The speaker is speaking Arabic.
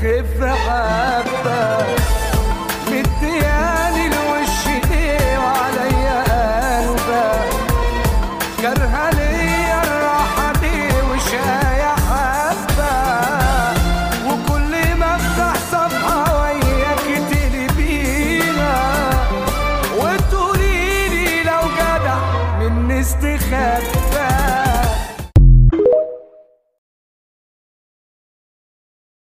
تخف حبة. مدياني الوش ليه وعليا قلبك، كارهة ليا الراحة ليه وشاية حبة. وكل ما افتح صفحة وياك تقلبينا وتقوليلي لو جدع مني استخبى.